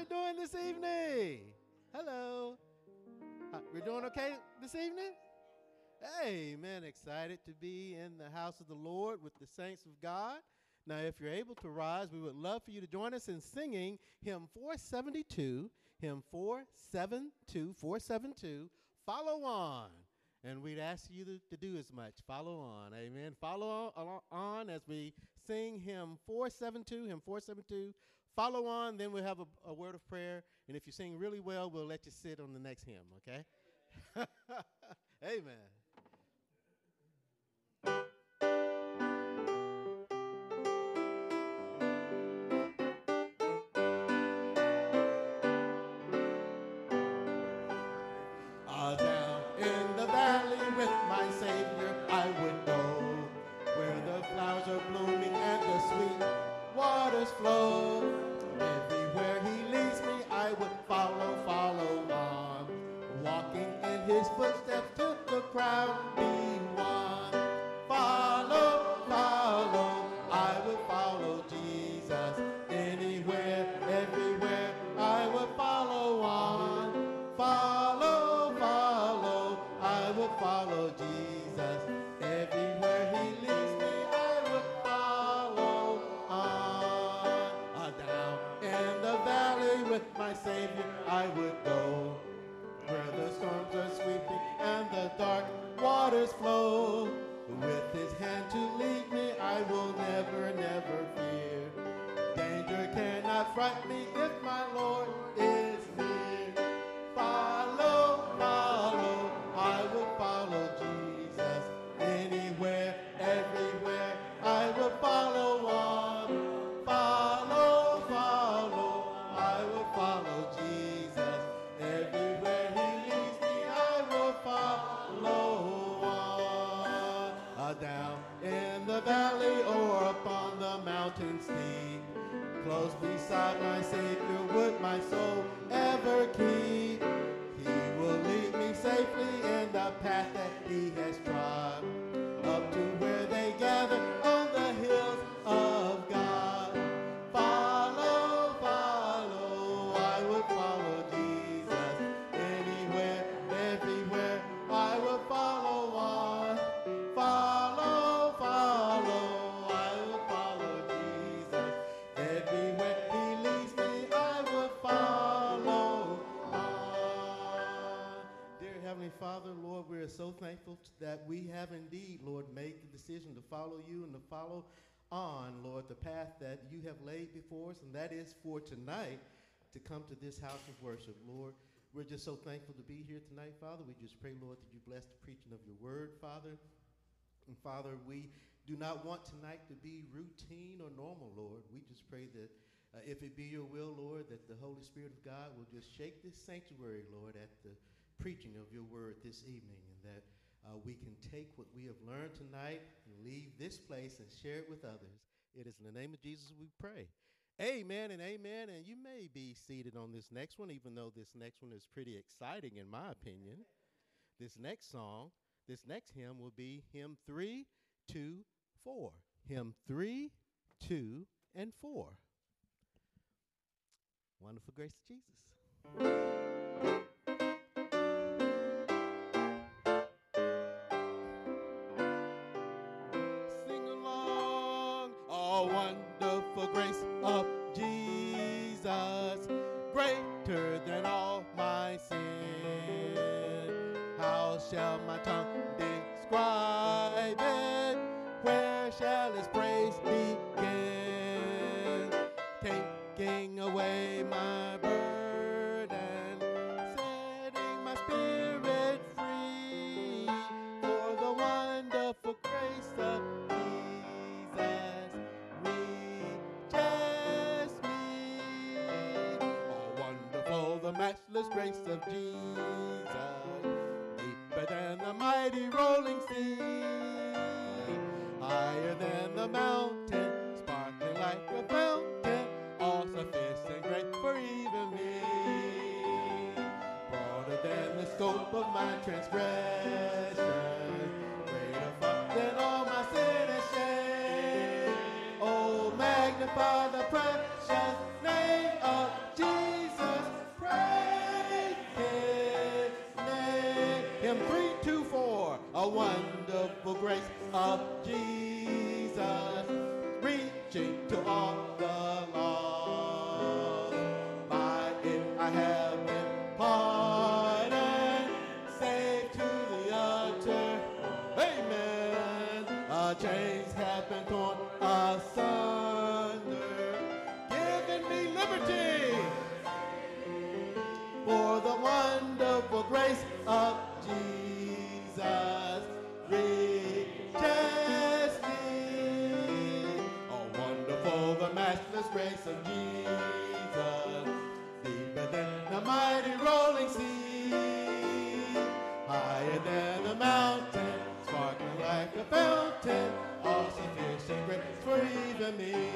we doing this evening? Hello. We're doing okay this evening? Amen. Excited to be in the house of the Lord with the saints of God. Now, if you're able to rise, we would love for you to join us in singing hymn 472, hymn 472, Follow On. And we'd ask you to do as much. Follow on. Amen. Follow on as we sing hymn 472, Follow on. Then we'll have a word of prayer. And if you sing really well, we'll let you sit on the next hymn, okay? Amen. Down in the valley with my Savior I would go, where the flowers are blooming and the sweet waters flow. Everywhere he leads me I would follow on, walking in his footsteps till the crowd be one. Follow, I would follow Jesus. Anywhere, everywhere I would follow on. Follow Jesus. Everywhere he leads me, I would follow on. Down in the valley with my Savior I would go, where the storms are sweeping and the dark waters flow. With his hand to lead me, I will never fear. Danger cannot frighten me if my Lord is near. Follow, I will follow Jesus. Anywhere, everywhere, I will follow on. Follow, I will follow Jesus. Everywhere he leads me, I will follow on. Down in the valley or upon the mountain steep, close beside my Savior would my soul ever keep. He will lead me safely in the path that he has trod, up to where they gather on the hills of God. Follow, I will follow Jesus. Anywhere, everywhere, I will follow on. Follow, I will follow Jesus. Everywhere he leads me, I will follow on. Dear Heavenly Father, Lord, we are so thankful that we have indeed, Lord, made the decision to follow you and to follow on, Lord, the path that you have laid before us, and that is for tonight to come to this house of worship. Lord, we're just so thankful to be here tonight, Father. We just pray, Lord, that you bless the preaching of your word, Father. And Father, we do not want tonight to be routine or normal, Lord. We just pray that if it be your will, Lord, that the Holy Spirit of God will just shake this sanctuary, Lord, at the preaching of your word this evening, and that we can take what we have learned tonight and leave this place and share it with others. It is in the name of Jesus we pray. Amen and amen. And you may be seated on this next one, even though this next one is pretty exciting in my opinion. This next hymn will be hymn 3, 2, 4. Hymn 3, 2, and 4. Wonderful Grace of Jesus. Sing along, oh wonderful grace of Jesus, greater than all my sin. How shall my tongue describe it? Where shall his praise begin? Taking away my burden, setting my spirit free, for the wonderful grace of Jesus reaches me. Oh, wonderful, the matchless grace of Jesus, deeper than the mighty rolling sea, higher than the mountain, sparkling like a fountain, all sufficient, great for even me. Broader than the scope of my transgression, greater far than all my sin and shame. Oh, magnify the precious name of Jesus. grace of Jesus, reaching to all the lost. By it I have been pardoned, saved to the utter. Amen. Chains have been torn asunder, giving me liberty for the wonderful grace of Jesus reaches me. Oh, wonderful the matchless grace of Jesus, deeper than the mighty rolling sea, higher than the mountain, sparkling like a fountain, all sufficient grace for even me.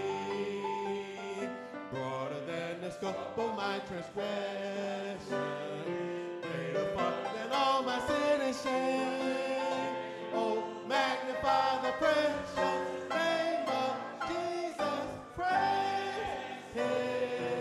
Broader than the scope of my transgression, greater far than all my sin and shame. Oh, magnify the precious name of Jesus, praise his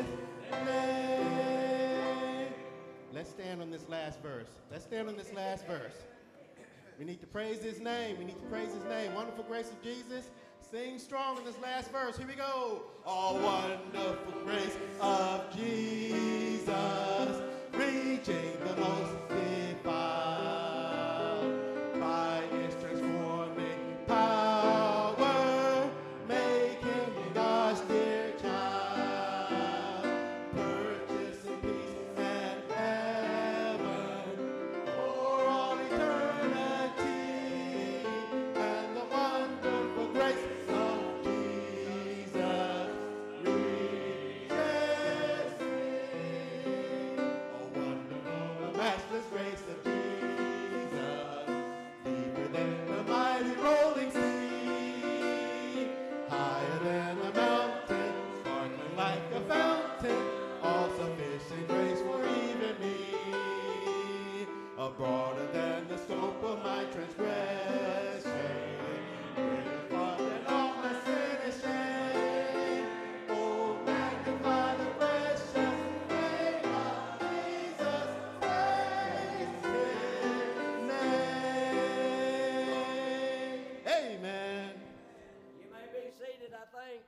name. Let's stand on this last verse. Let's stand on this last verse. We need to praise his name. We need to praise his name. Wonderful grace of Jesus. Sing strong in this last verse. Here we go. Oh, wonderful grace of Jesus, reaching the most defiled, by his transforming power, making me God's dear child, purchasing peace and heaven for all eternity, and the wonderful grace of Jesus reaches me. Oh, wonderful, the matchless grace of Jesus, deeper than the mighty rolling sea, higher than the mountain, sparkling like a fountain, all sufficient grace for even me. Broader than the scope of my transgression, greater far than all my sin and shame. Oh, magnify the precious name of Jesus, praise his name. Amen. You may be seated, I think.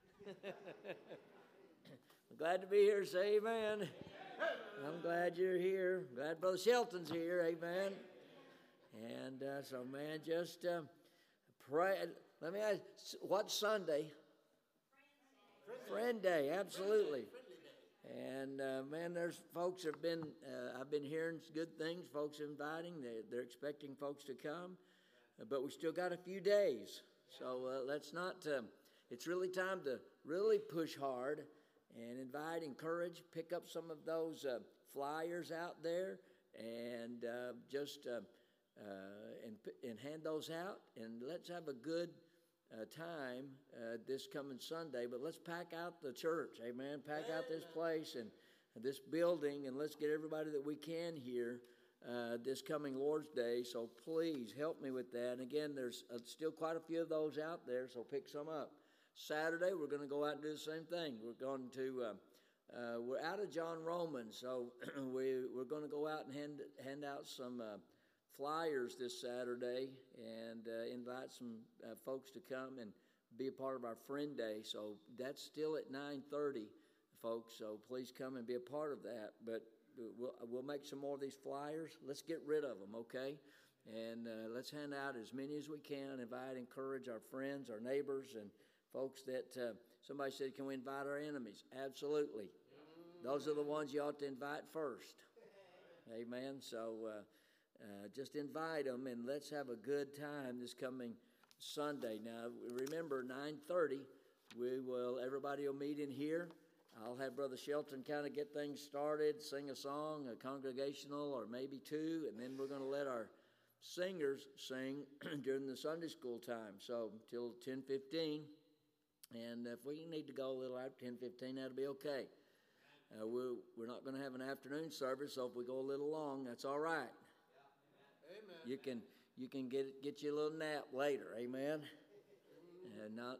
I'm glad to be here. Say amen. I'm glad you're here. Glad Brother Shelton's here. Amen. And so, man, just pray. Let me ask, what's Sunday? Friend Day. Absolutely. And, man, there's folks have been, I've been hearing good things. Folks inviting. They're expecting folks to come. But we still got a few days. So let's not, it's really time to really push hard and invite, encourage, pick up some of those flyers out there, and and hand those out, and let's have a good time this coming Sunday. But let's pack out the church, amen. Pack out this place and this building, and let's get everybody that we can here this coming Lord's Day. So please help me with that. And again, there's still quite a few of those out there, so pick some up. Saturday, we're going to go out and do the same thing. We're going to, we're out of John Romans, so we're going to go out and hand out some flyers this Saturday and invite some folks to come and be a part of our Friend Day. So that's still at 9:30, folks, so please come and be a part of that. But we'll make some more of these flyers. Let's get rid of them, okay? And let's hand out as many as we can, invite, encourage our friends, our neighbors, and folks that somebody said, can we invite our enemies? Absolutely. Those are the ones you ought to invite first. Amen. So just invite them, and let's have a good time this coming Sunday. Now, remember, 9:30, everybody will meet in here. I'll have Brother Shelton kind of get things started, sing a song, a congregational, or maybe two, and then we're going to let our singers sing during the Sunday school time, so till 10:15. And if we need to go a little after 10:15, that'll be okay. We're not going to have an afternoon service, so if we go a little long, that's all right. Yeah. Amen. You can get you a little nap later. Amen. And not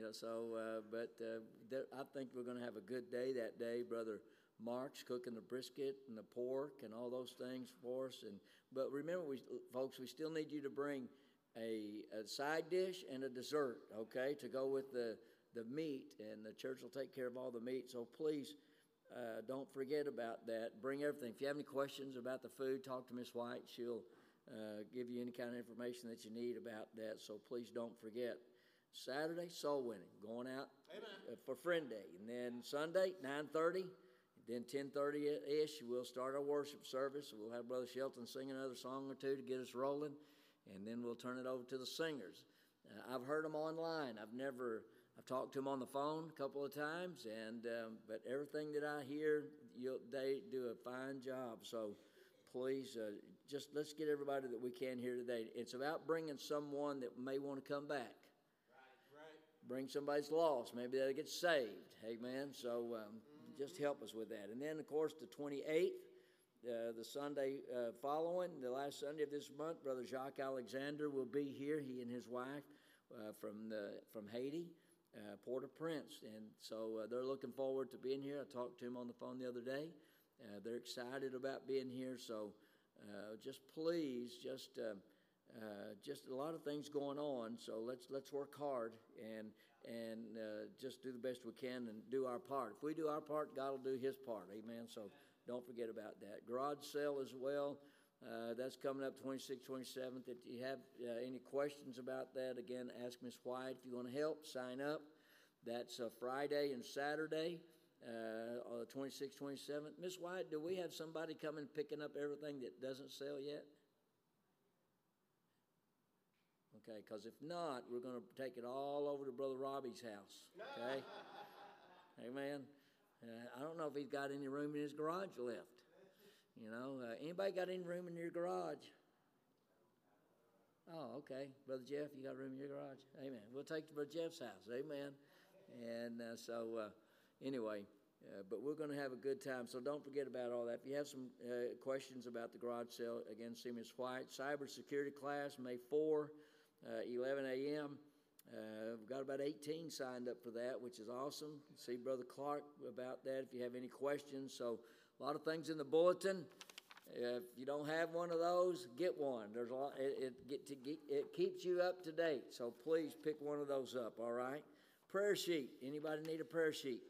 I think we're going to have a good day that day. Brother Mark's cooking the brisket and the pork and all those things for us. But remember, folks, we still need you to bring a side dish and a dessert, okay, to go with the meat, and the church will take care of all the meat. So please don't forget about that. Bring everything. If you have any questions about the food, talk to Miss White. She'll give you any kind of information that you need about that. So please don't forget. Saturday, soul winning, going out for Friend Day. And then Sunday, 9:30. Then 10:30-ish, we'll start our worship service. We'll have Brother Shelton sing another song or two to get us rolling. And then we'll turn it over to the singers. I've heard them online. I've talked to them on the phone a couple of times, but everything that I hear, they do a fine job. So please, just let's get everybody that we can here today. It's about bringing someone that may want to come back. Right. Bring somebody's lost. Maybe they'll get saved. Amen. So just help us with that. And then, of course, the 28th, the Sunday following, the last Sunday of this month, Brother Jacques Alexander will be here, he and his wife, from Haiti, Port-au-Prince. And so they're looking forward to being here. I talked to him on the phone the other day. They're excited about being here. So just please, just a lot of things going on. So let's work hard and just do the best we can and do our part. If we do our part, God will do his part. Amen. So don't forget about that. Garage sale as well. That's coming up 26th, 27th. If you have any questions about that, again, ask Miss White. If you want to help, sign up. That's Friday and Saturday, 26th, 27th. Miss White, do we have somebody coming picking up everything that doesn't sell yet? Okay, because if not, we're going to take it all over to Brother Robbie's house. Okay? Amen. I don't know if he's got any room in his garage left. You know, anybody got any room in your garage? Oh, okay. Brother Jeff, you got room in your garage? Amen. We'll take it to Brother Jeff's house. Amen. And anyway, but we're going to have a good time. So don't forget about all that. If you have some questions about the garage sale, again, see Ms. White. Cybersecurity class, May 4, 11 a.m. We've got about 18 signed up for that, which is awesome. See Brother Clark about that if you have any questions. So a lot of things in the bulletin. If you don't have one of those, get one. There's a lot. It keeps you up to date. So please pick one of those up. All right. Prayer sheet. Anybody need a prayer sheet?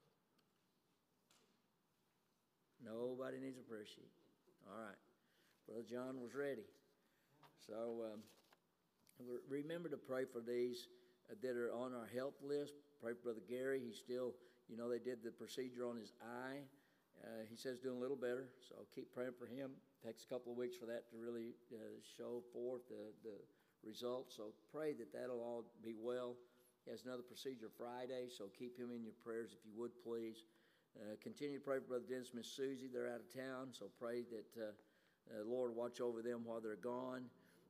Nobody needs a prayer sheet. All right. Brother John was ready. So remember to pray for these that are on our health list. Pray for Brother Gary. He's still, they did the procedure on his eye. He says doing a little better, so keep praying for him. It takes a couple of weeks for that to really show forth the results. So pray that that'll all be well. He has another procedure Friday, so keep him in your prayers if you would, please. Continue to pray for Brother Dennis and Miss Susie. They're out of town, so pray that the Lord watch over them while they're gone.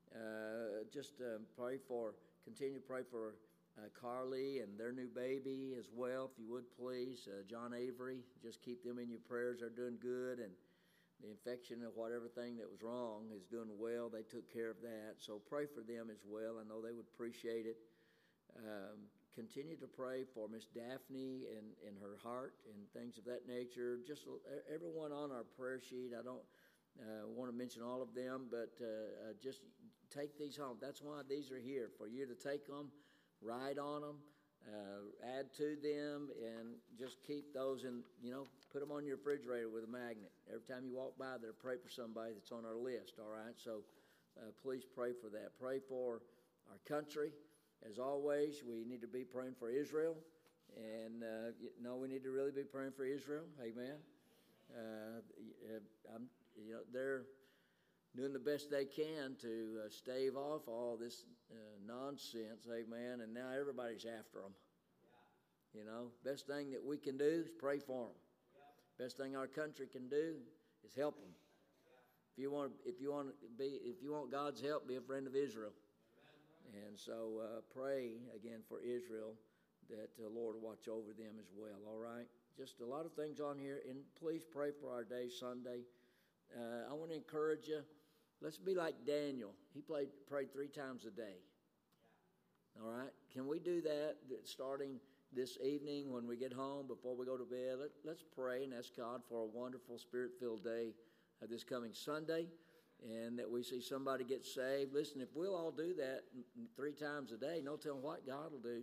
Continue to pray for Carly and their new baby as well, if you would please. John Avery, just keep them in your prayers. They're doing good, and the infection of whatever thing that was wrong is doing well. They took care of that, so pray for them as well. I know they would appreciate it. Continue to pray for Miss Daphne and her heart and things of that nature. Just everyone on our prayer sheet. I don't want to mention all of them, but just take these home. That's why these are here, for you to take them, write on them, add to them, and just keep those and, put them on your refrigerator with a magnet. Every time you walk by there, pray for somebody that's on our list, all right? So please pray for that. Pray for our country. As always, we need to be praying for Israel, and we need to really be praying for Israel. Amen. They're doing the best they can to stave off all this nonsense, amen, and now everybody's after them. Best thing that we can do is pray for them. Best thing our country can do is help them. If you want God's help, be a friend of Israel. And so pray again for Israel that the Lord watch over them as well. All right, just a lot of things on here, and please pray for our day Sunday. I want to encourage you. Let's be like Daniel. He prayed 3 times a day. All right? Can we do that starting this evening when we get home, before we go to bed? Let's pray and ask God for a wonderful Spirit-filled day this coming Sunday. and that we see somebody get saved. Listen, if we'll all do that 3 times a day, no telling what God will do.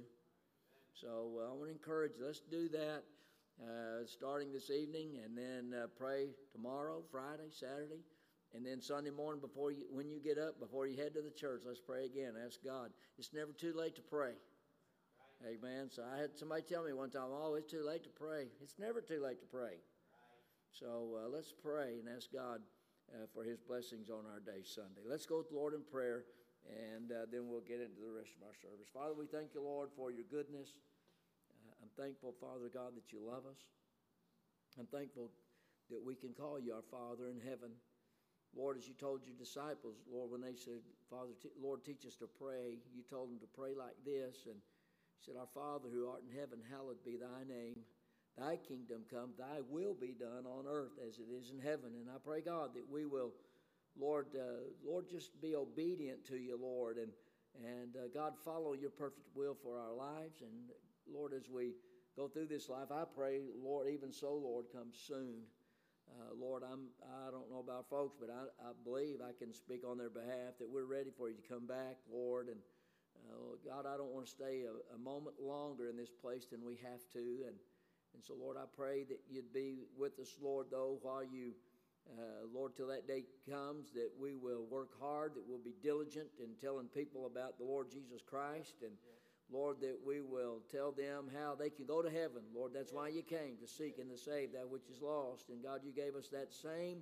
So I want to encourage you, let's do that starting this evening, and then pray tomorrow, Friday, Saturday, and then Sunday morning when you get up, before you head to the church, let's pray again. Ask God. It's never too late to pray. Right. Amen. So I had somebody tell me one time, oh, it's too late to pray. It's never too late to pray. Right. So let's pray and ask God for his blessings on our day Sunday. Let's go with the Lord in prayer, and then we'll get into the rest of our service. Father, we thank you, Lord, for your goodness. I'm thankful, Father God, that you love us. I'm thankful that we can call you our Father in heaven. Lord, as you told your disciples, Lord, when they said, Father, Lord, teach us to pray, you told them to pray like this. And you said, Our Father who art in heaven, hallowed be thy name. Thy kingdom come, thy will be done on earth as it is in heaven. And I pray, God, that we will, Lord, just be obedient to you, Lord. And God, follow your perfect will for our lives. And Lord, as we go through this life, I pray, Lord, even so, Lord, come soon. Lord, I don't know about folks, but I believe I can speak on their behalf that we're ready for you to come back, Lord. And God, I don't want to stay a moment longer in this place than we have to. And so, Lord, I pray that you'd be with us, Lord, though, while you, Lord, till that day comes, that we will work hard, that we'll be diligent in telling people about the Lord Jesus Christ. And Lord, that we will tell them how they can go to heaven. Lord, that's why you came, to seek and to save that which is lost. And God, you gave us that same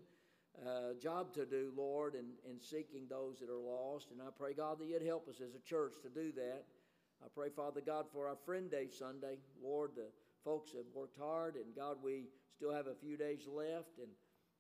job to do, Lord, in seeking those that are lost. And I pray, God, that you'd help us as a church to do that. I pray, Father God, for our Friend Day Sunday. Lord, the folks have worked hard, and God, we still have a few days left. And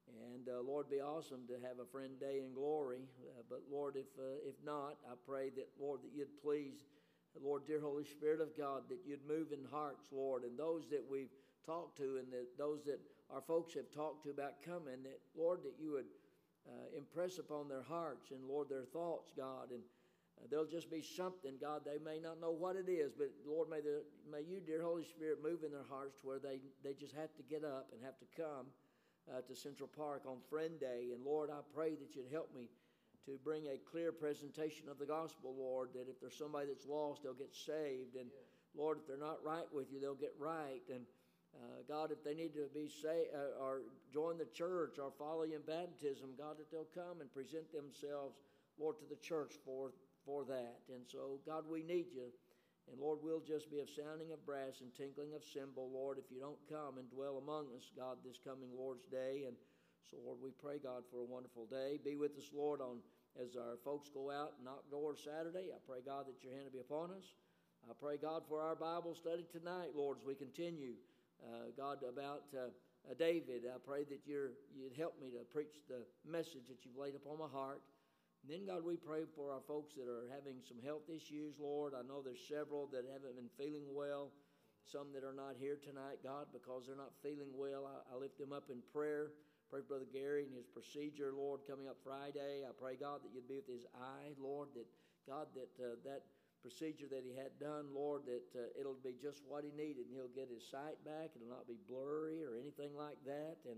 Lord, be awesome to have a Friend Day in glory. But Lord, if not, I pray that, Lord, that you'd please, Lord, dear Holy Spirit of God, that you'd move in hearts, Lord, and those that we've talked to and those that our folks have talked to about coming, that, Lord, that you would impress upon their hearts and, Lord, their thoughts, God, and there'll just be something, God, they may not know what it is, but, Lord, may you, dear Holy Spirit, move in their hearts to where they just have to get up and have to come to Central Park on Friend Day. And, Lord, I pray that you'd help me to bring a clear presentation of the gospel, Lord, that if there's somebody that's lost, they'll get saved. And, Lord, if they're not right with you, they'll get right. And, God, if they need to be saved or join the church or follow you in baptism, God, that they'll come and present themselves, Lord, to the church for that. And so, God, we need you. And, Lord, we'll just be a sounding of brass and tinkling of cymbal, Lord, if you don't come and dwell among us, God, this coming Lord's Day. And so, Lord, we pray, God, for a wonderful day. Be with us, Lord, as our folks go out and outdoors Saturday. I pray, God, that your hand will be upon us. I pray, God, for our Bible study tonight, Lord, as we continue, God, about David. I pray that you'd help me to preach the message that you've laid upon my heart. And then, God, we pray for our folks that are having some health issues, Lord. I know there's several that haven't been feeling well, some that are not here tonight, God, because they're not feeling well. I lift them up in prayer. Pray for Brother Gary and his procedure, Lord, coming up Friday. I pray, God, that you'd be with his eye, Lord, that, God, that procedure that he had done, Lord, that it'll be just what he needed, and he'll get his sight back. It'll not be blurry or anything like that. And,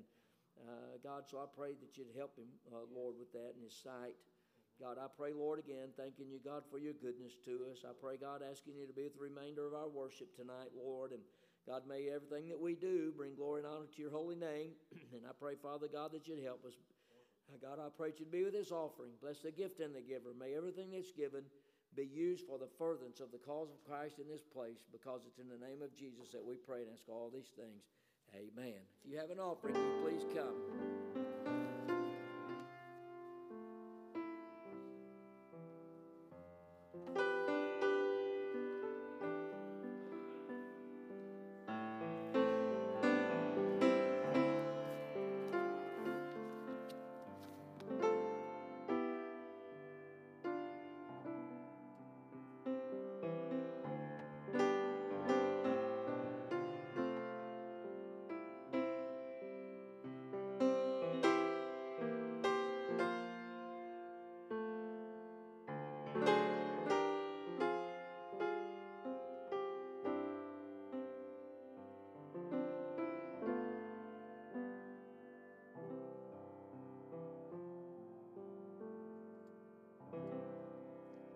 God, so I pray that you'd help him, Lord, with that and his sight. God, I pray, Lord, again, thanking you, God, for your goodness to us. I pray, God, asking you to be with the remainder of our worship tonight, Lord, and God, may everything that we do bring glory and honor to your holy name. And I pray, Father God, that you'd help us. God, I pray that you'd be with this offering. Bless the gift and the giver. May everything that's given be used for the furtherance of the cause of Christ in this place, because it's in the name of Jesus that we pray and ask all these things. Amen. If you have an offering, you please come.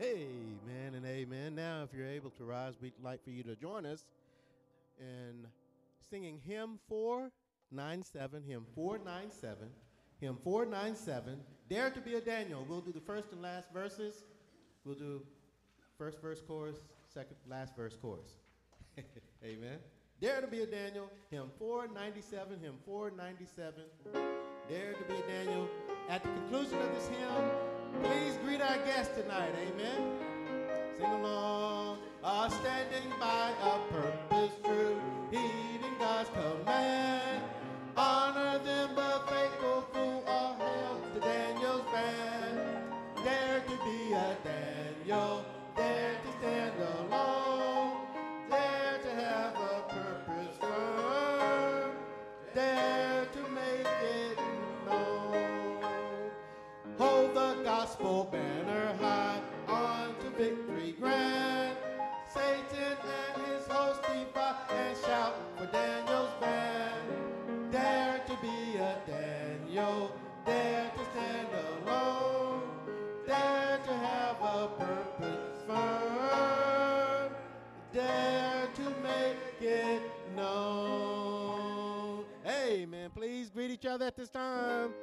Amen and amen. Now, if you're able to rise, we'd like for you to join us in singing hymn 497, hymn 497, hymn 497, Dare to be a Daniel. We'll do the first and last verses. We'll do first verse chorus, second, last verse chorus. Amen. Dare to be a Daniel, hymn 497, hymn 497, Dare to be a Daniel. At the conclusion of this hymn, please greet our guest tonight. Amen. Sing along. Standing by a purpose true, heeding God's command. Honor them, but faithful fool, all hail to Daniel's band. Dare to be a Daniel, dare to stand alone, dare to have a purpose firm, dare to make it known. Hold the gospel banner high, on to victory grand. Satan and his host defy, and shout for Daniel's band. Dare to be a Daniel, dare to stand alone, dare to have a purpose firm, dare to make it known. Amen. Please greet each other at this time.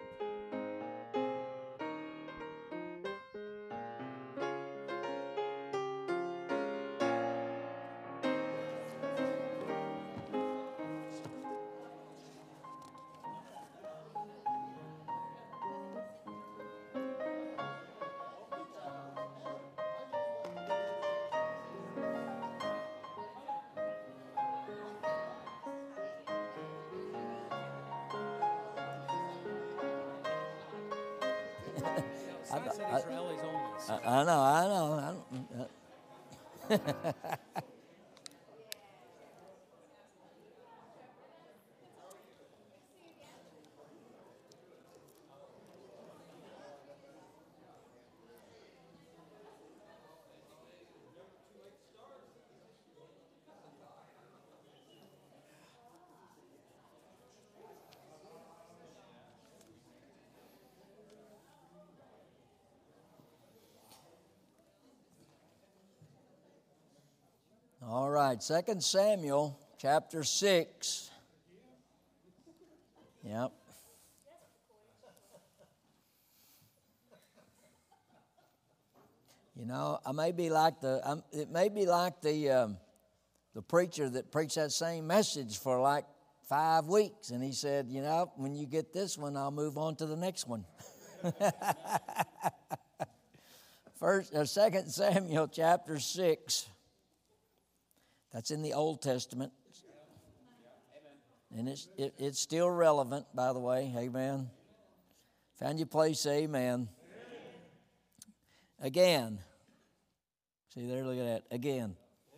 I know. All right, 2 Samuel chapter 6. Yep. You know, it may be like the preacher that preached that same message for like 5 weeks, and he said, you know, when you get this one, I'll move on to the next one. 2 Samuel chapter 6. That's in the Old Testament. And it's still relevant, by the way. Amen. Found your place, amen. Again. See there, look at that. Again.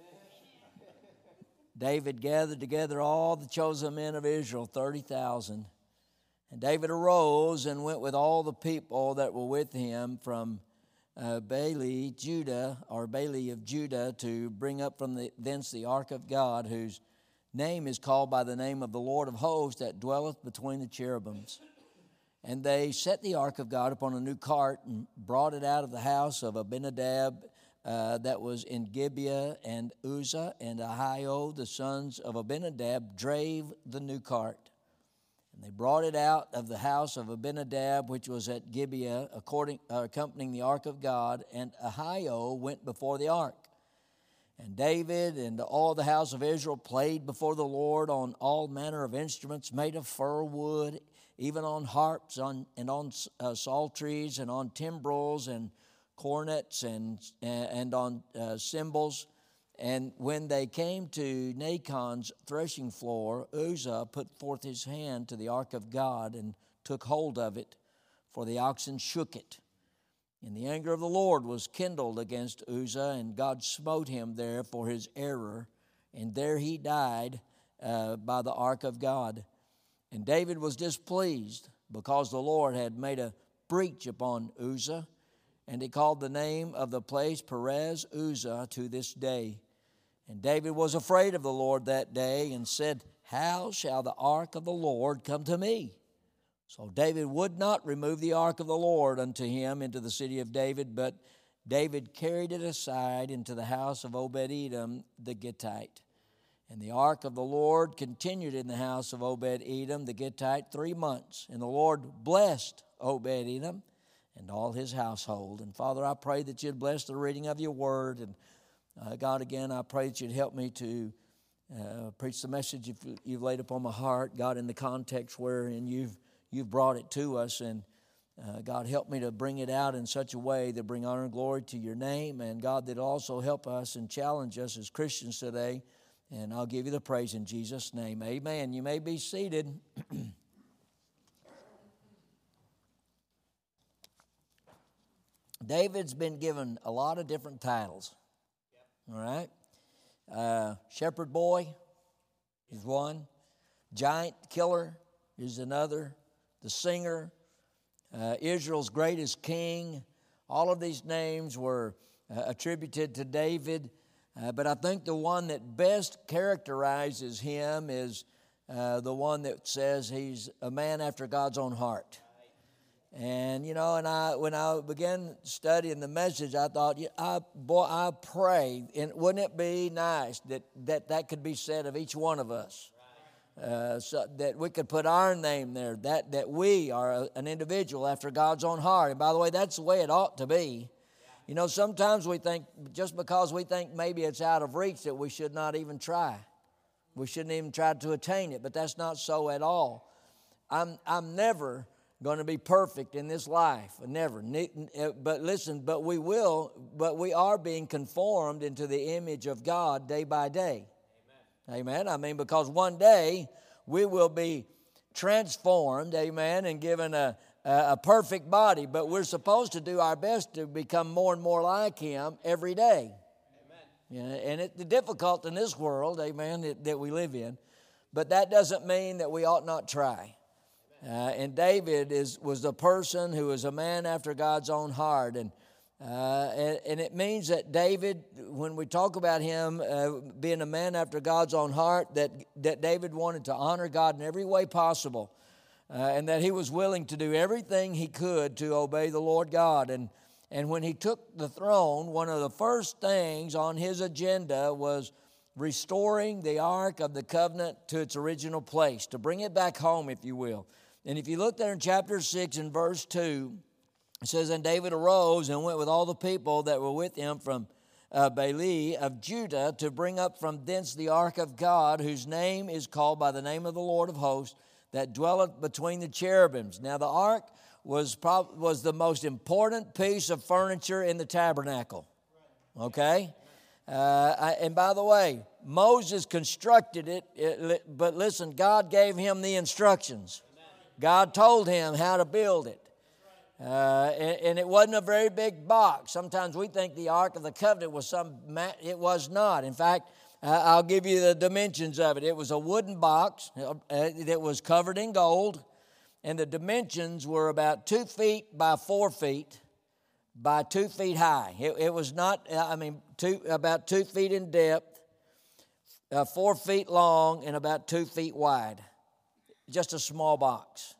David gathered together all the chosen men of Israel, 30,000. And David arose and went with all the people that were with him from Bailey of Judah, to bring up from thence the ark of God, whose name is called by the name of the Lord of hosts, that dwelleth between the cherubims. And they set the ark of God upon a new cart and brought it out of the house of Abinadab that was in Gibeah, and Uzzah and Ahio, the sons of Abinadab, drave the new cart. And they brought it out of the house of Abinadab, which was at Gibeah, accompanying the ark of God, and Ahio went before the ark. And David and all the house of Israel played before the Lord on all manner of instruments made of fir wood, even on harps and on psalteries and on timbrels and cornets and on cymbals. And when they came to Nachon's threshing floor, Uzzah put forth his hand to the ark of God and took hold of it, for the oxen shook it. And the anger of the Lord was kindled against Uzzah, and God smote him there for his error, and there he died by the ark of God. And David was displeased, because the Lord had made a breach upon Uzzah, and he called the name of the place Perez Uzzah to this day. And David was afraid of the Lord that day, and said, how shall the ark of the Lord come to me? So David would not remove the ark of the Lord unto him into the city of David, but David carried it aside into the house of Obed-Edom the Gittite. And the ark of the Lord continued in the house of Obed-Edom the Gittite 3 months. And the Lord blessed Obed-Edom and all his household. And Father, I pray that you'd bless the reading of your word. And God, again, I pray that you'd help me to preach the message you've laid upon my heart, God, in the context wherein you've brought it to us. And God, help me to bring it out in such a way that bring honor and glory to your name. And God, that also help us and challenge us as Christians today. And I'll give you the praise in Jesus' name. Amen. You may be seated. David's been given a lot of different titles. All right. Shepherd boy is one. Giant killer is another. The singer. Israel's greatest king. All of these names were attributed to David. But I think the one that best characterizes him is the one that says he's a man after God's own heart. And, you know, when I began studying the message, I thought, I pray, and wouldn't it be nice that could be said of each one of us? So that we could put our name there, that we are an individual after God's own heart. And by the way, that's the way it ought to be. You know, sometimes we think, just because we think maybe it's out of reach, that we should not even try. We shouldn't even try to attain it, but that's not so at all. I'm never going to be perfect in this life, never. But listen, but we are being conformed into the image of God day by day. Amen. I mean, because one day we will be transformed, amen, and given a perfect body, but we're supposed to do our best to become more and more like Him every day. Amen. Yeah, and it's difficult in this world, amen, that we live in, but that doesn't mean that we ought not try. And David was the person who was a man after God's own heart, and it means that David, when we talk about him being a man after God's own heart, that David wanted to honor God in every way possible. And that he was willing to do everything he could to obey the Lord God. And when he took the throne, one of the first things on his agenda was restoring the Ark of the Covenant to its original place, to bring it back home, if you will. And if you look there in chapter 6 and verse 2, it says, "And David arose and went with all the people that were with him from Baalah of Judah to bring up from thence the Ark of God, whose name is called by the name of the Lord of hosts, that dwelleth between the cherubims." Now the ark was the most important piece of furniture in the tabernacle. Okay? And by the way, Moses constructed it, but listen, God gave him the instructions. God told him how to build it. And it wasn't a very big box. Sometimes we think the Ark of the Covenant was it was not. In fact, I'll give you the dimensions of it. It was a wooden box that was covered in gold, and the dimensions were about 2 feet by 4 feet by 2 feet high. It was not, about 2 feet in depth, 4 feet long, and about 2 feet wide. Just a small box.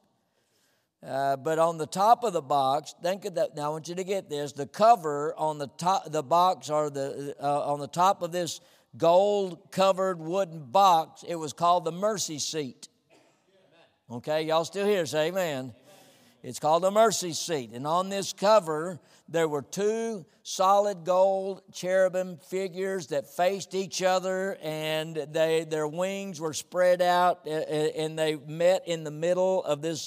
But on the top of the box, think of that. Now I want you to get this. The cover on the top, the box, or on the top of this gold-covered wooden box, it was called the mercy seat. Okay, y'all still here? Say amen. It's called the mercy seat. And on this cover, there were 2 solid gold cherubim figures that faced each other, and their wings were spread out, and they met in the middle of this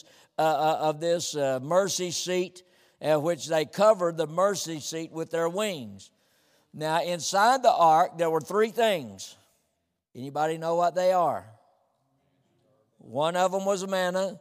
mercy seat, which they covered the mercy seat with their wings. Now, inside the ark, there were 3 things. Anybody know what they are? One of them was manna.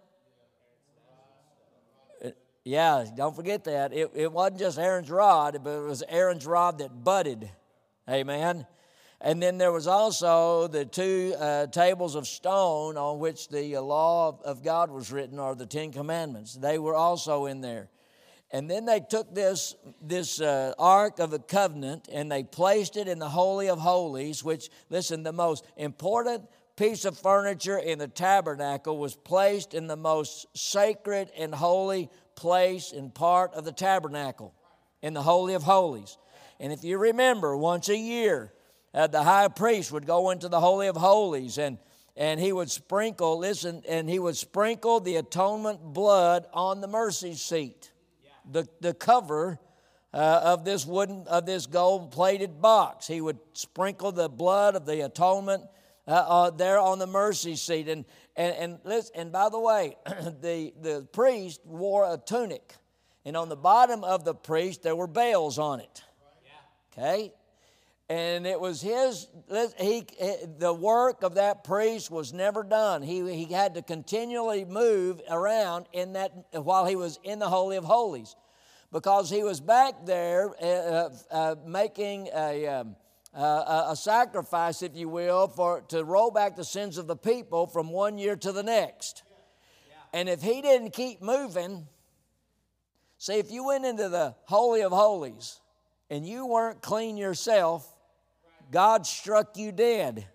Yeah, don't forget that. It wasn't just Aaron's rod, but it was Aaron's rod that budded. Amen. And then there was also the 2 tables of stone on which the law of God was written, or the 10 Commandments. They were also in there. And then they took this Ark of the Covenant, and they placed it in the Holy of Holies, which, listen, the most important piece of furniture in the tabernacle was placed in the most sacred and holy place and part of the tabernacle. in the Holy of Holies. And if you remember, once a year, the high priest would go into the Holy of Holies, and he would sprinkle, he would sprinkle the atonement blood on the mercy seat, the cover of this gold-plated box. He would sprinkle the blood of the atonement there on the mercy seat. And by the way, the priest wore a tunic, and on the bottom of the priest there were bells on it. Okay. And it was the work of that priest was never done. He had to continually move around in that while he was in the Holy of Holies, because he was back there making a sacrifice, if you will, to roll back the sins of the people from one year to the next. And if he didn't keep moving, see, if you went into the Holy of Holies and you weren't clean yourself, God struck you dead.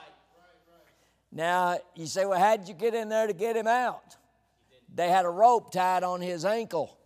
Now, you say, well, how did you get in there to get him out? They had a rope tied on his ankle.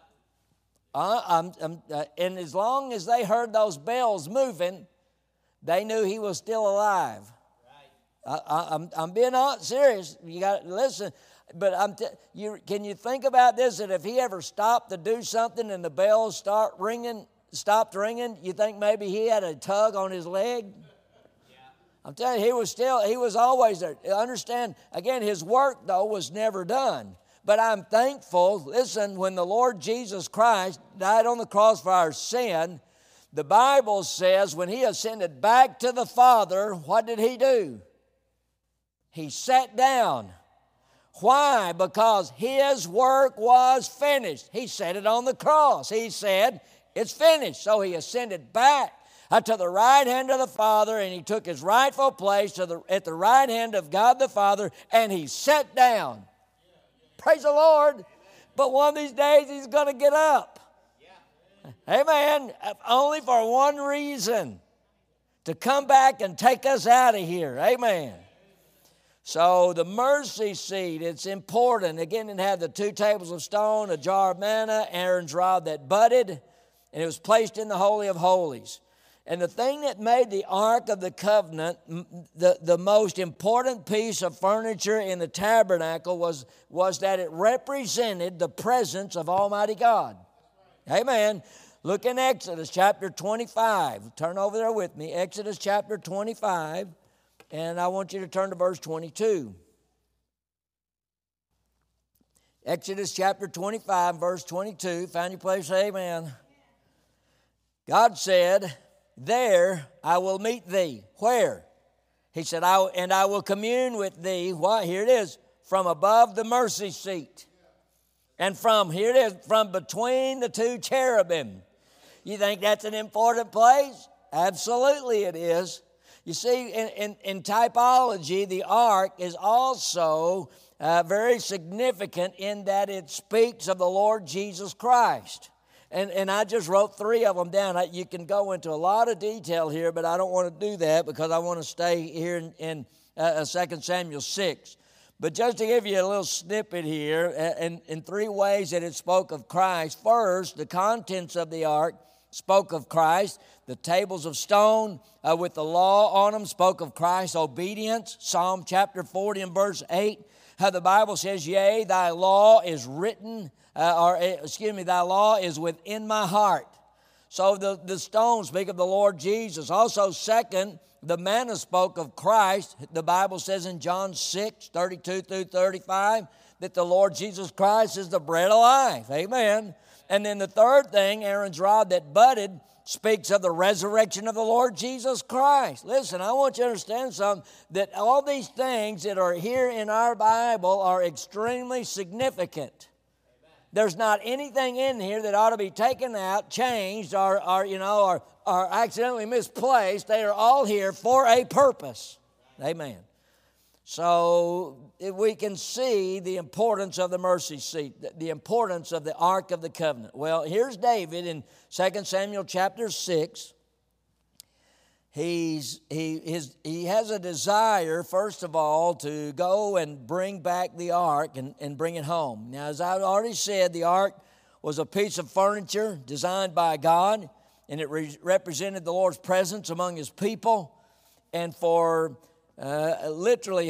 And as long as they heard those bells moving, they knew he was still alive. I'm being serious. You got to listen. But can you think about this, that if he ever stopped to do something and the bells stopped ringing, you think maybe he had a tug on his leg? I'm telling you, he was always there. Understand, again, his work, though, was never done. But I'm thankful, listen, when the Lord Jesus Christ died on the cross for our sin, the Bible says when he ascended back to the Father, what did he do? He sat down. Why? Because his work was finished. He said it on the cross. He said, it's finished. So he ascended back to the right hand of the Father, and he took his rightful place at the right hand of God the Father, and he sat down. Praise the Lord. But one of these days he's going to get up. Amen. Only for one reason, to come back and take us out of here. Amen. So the mercy seat, it's important. Again, it had the 2 tables of stone, a jar of manna, Aaron's rod that budded, and it was placed in the Holy of Holies. And the thing that made the Ark of the Covenant the most important piece of furniture in the tabernacle was that it represented the presence of Almighty God. Amen. Look in Exodus chapter 25. Turn over there with me. Exodus chapter 25. And I want you to turn to verse 22. Exodus chapter 25, verse 22. Found your place? Amen. God said, there I will meet thee. Where? He said, I will commune with thee. Why? Here it is. From above the mercy seat. And from between the 2 cherubim. You think that's an important place? Absolutely it is. You see, in typology, the ark is also very significant in that it speaks of the Lord Jesus Christ. And I just wrote 3 of them down. You can go into a lot of detail here, but I don't want to do that because I want to stay here in 2 Samuel 6. But just to give you a little snippet here, in 3 ways that it spoke of Christ. First, the contents of the ark spoke of Christ. The tables of stone with the law on them spoke of Christ's obedience. Psalm chapter 40 and verse 8, how the Bible says, yea, thy law is written, thy law is within my heart. So the stones speak of the Lord Jesus. Also, second, the manna spoke of Christ. The Bible says in John 6, 32 through 35, that the Lord Jesus Christ is the bread of life. Amen. And then the third thing, Aaron's rod that budded, speaks of the resurrection of the Lord Jesus Christ. Listen, I want you to understand something, that all these things that are here in our Bible are extremely significant. There's not anything in here that ought to be taken out, changed, or accidentally misplaced. They are all here for a purpose. Amen. So we can see the importance of the mercy seat, the importance of the Ark of the Covenant. Well, here's David in 2 Samuel chapter 6. He has a desire, first of all, to go and bring back the ark and bring it home. Now, as I already said, the ark was a piece of furniture designed by God, and it represented the Lord's presence among His people. And for literally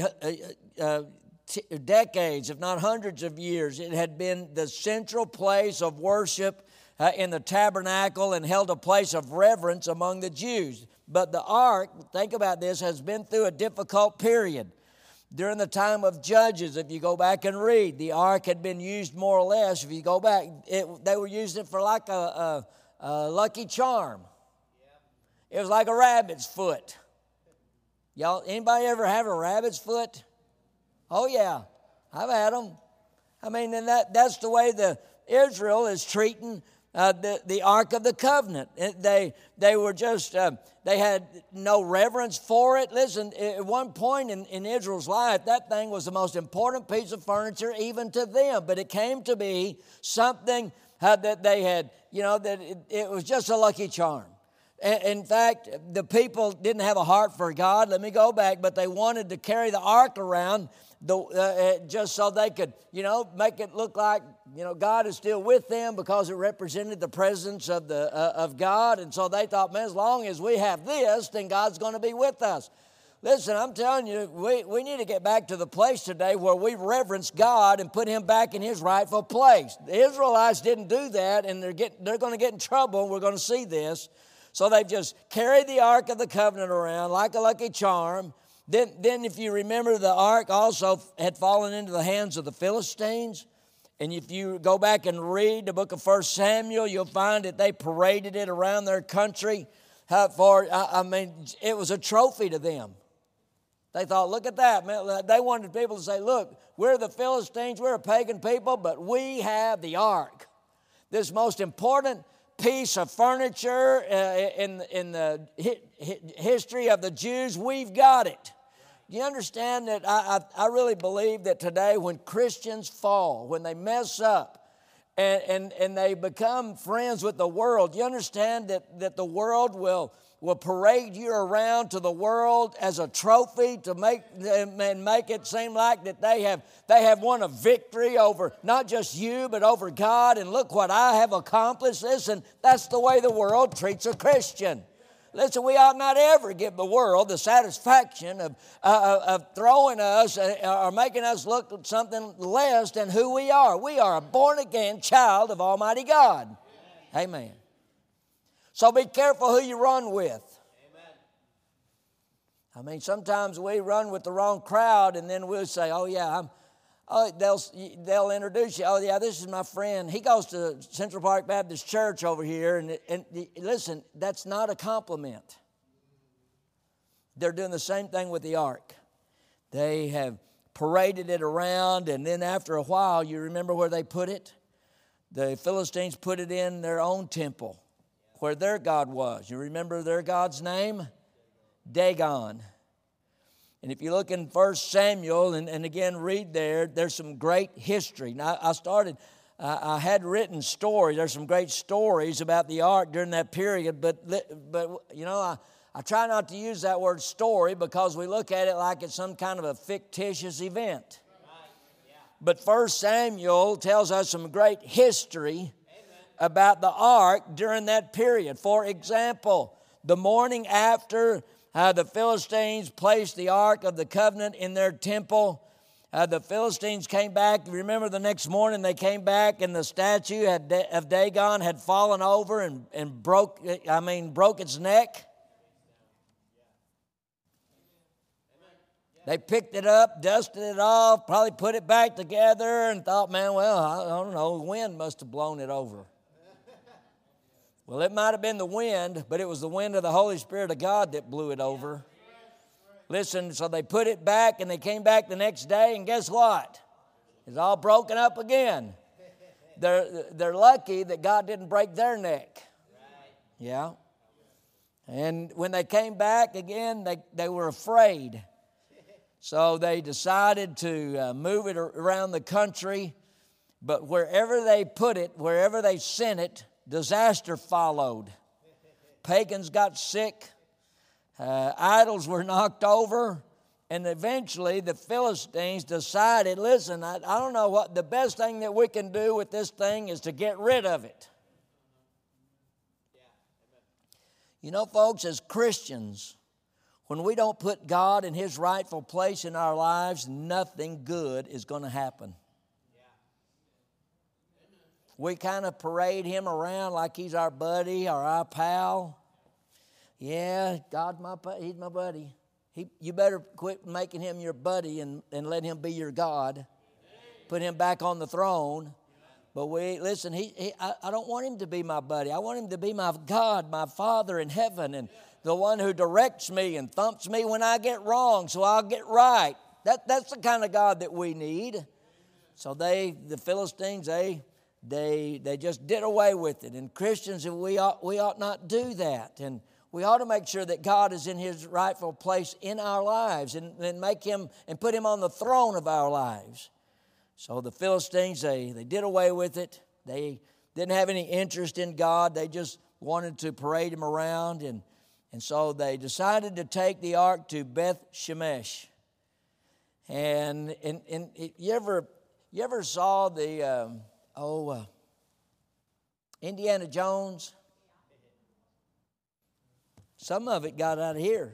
decades, if not hundreds of years, it had been the central place of worship in the tabernacle and held a place of reverence among the Jews. But the ark, think about this, has been through a difficult period. During the time of Judges, if you go back and read, the ark had been used more or less. If you go back, they were using it for like a lucky charm. It was like a rabbit's foot. Y'all, anybody ever have a rabbit's foot? Oh yeah, I've had them. I mean, and that's the way Israel is treating the Ark of the Covenant. They were just, they had no reverence for it. Listen, at one point in Israel's life, that thing was the most important piece of furniture even to them. But it came to be something that they had, that it was just a lucky charm. In fact, the people didn't have a heart for God. Let me go back. But they wanted to carry the ark around just so they could, make it look like, God is still with them because it represented the presence of God. And so they thought, man, as long as we have this, then God's going to be with us. Listen, I'm telling you, we need to get back to the place today where we reverence God and put Him back in His rightful place. The Israelites didn't do that, and they're going to get in trouble. We're going to see this. So they just carried the Ark of the Covenant around like a lucky charm. Then if you remember, the ark also had fallen into the hands of the Philistines. And if you go back and read the book of 1 Samuel, you'll find that they paraded it around their country. It was a trophy to them. They thought, look at that. Man. They wanted people to say, look, we're the Philistines, we're a pagan people, but we have the ark. This most important piece of furniture in the history of the Jews, we've got it. You understand that I really believe that today when Christians fall, when they mess up and they become friends with the world, you understand that the world will parade you around to the world as a trophy to make it seem like that they have won a victory over not just you but over God, and look what I have accomplished. Listen, that's the way the world treats a Christian. Listen, we ought not ever give the world the satisfaction of throwing us or making us look something less than who we are. We are a born-again child of Almighty God. Amen. So be careful who you run with. Amen. Sometimes we run with the wrong crowd, and then we'll say, they'll introduce you. Oh, yeah, this is my friend. He goes to Central Park Baptist Church over here. And listen, that's not a compliment. They're doing the same thing with the ark. They have paraded it around, and then after a while, you remember where they put it? The Philistines put it in their own temple, where their God was. You remember their God's name? Dagon. And if you look in 1 Samuel and again read there's some great history. Now I had written stories. There's some great stories about the ark during that period, but I try not to use that word story because we look at it like it's some kind of a fictitious event. But 1 Samuel tells us some great history about the ark during that period. For example, the morning after the Philistines placed the Ark of the Covenant in their temple, the Philistines came back. Remember, the next morning they came back and the statue of Dagon had fallen over and broke its neck. They picked it up, dusted it off, probably put it back together and thought, man, well, I don't know, the wind must have blown it over. Well, it might have been the wind, but it was the wind of the Holy Spirit of God that blew it over. Listen, so they put it back, and they came back the next day, and guess what? It's all broken up again. They're lucky that God didn't break their neck. Yeah. And when they came back again, they were afraid. So they decided to move it around the country. But wherever they put it, wherever they sent it, disaster followed. Pagans got sick. Idols were knocked over. And eventually the Philistines decided, listen, I don't know what, the best thing that we can do with this thing is to get rid of it. You know, folks, as Christians, when we don't put God in His rightful place in our lives, nothing good is going to happen. We kind of parade Him around like He's our buddy or our pal. Yeah, He's my buddy. You better quit making Him your buddy and let Him be your God. Put Him back on the throne. But listen, I don't want Him to be my buddy. I want Him to be my God, my Father in heaven, and the one who directs me and thumps me when I get wrong so I'll get right. That's the kind of God that we need. So the Philistines, they just did away with it. And Christians, we ought not do that. And we ought to make sure that God is in His rightful place in our lives and make Him and put Him on the throne of our lives. So the Philistines, they did away with it. They didn't have any interest in God. They just wanted to parade Him around. And so they decided to take the ark to Beth Shemesh. And you ever saw the Indiana Jones? Some of it got out of here.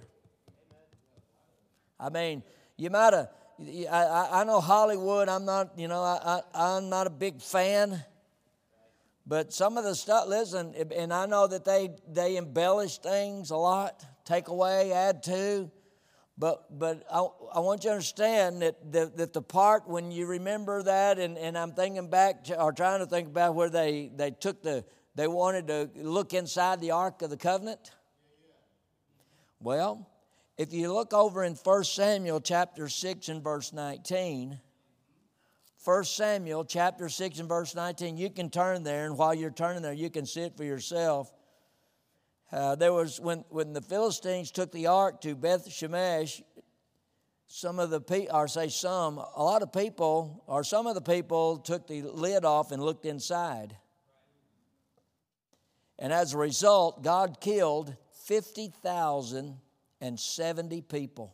I mean, you might have. I know Hollywood. I'm not. I'm not a big fan. But some of the stuff. Listen, and I know that they embellish things a lot, take away, add to. But I want you to understand that the part when you remember that, and I'm thinking back or trying to think about where they wanted to look inside the Ark of the Covenant. Well, if you look over in 1 Samuel chapter 6 and verse 19, 1 Samuel chapter 6 and verse 19, you can turn there, and while you're turning there, you can see it for yourself. There was, when the Philistines took the ark to Beth Shemesh, some of the people, or say some, a lot of people, or some of the people took the lid off and looked inside. And as a result, God killed 50,070 people.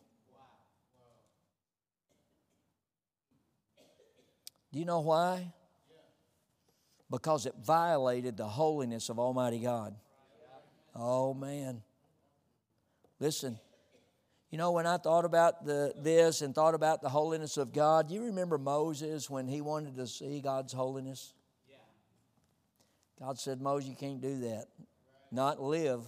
Do you know why? Because it violated the holiness of Almighty God. Oh, man. Listen, when I thought about this and thought about the holiness of God, you remember Moses when he wanted to see God's holiness? God said, Moses, you can't do that. Not live.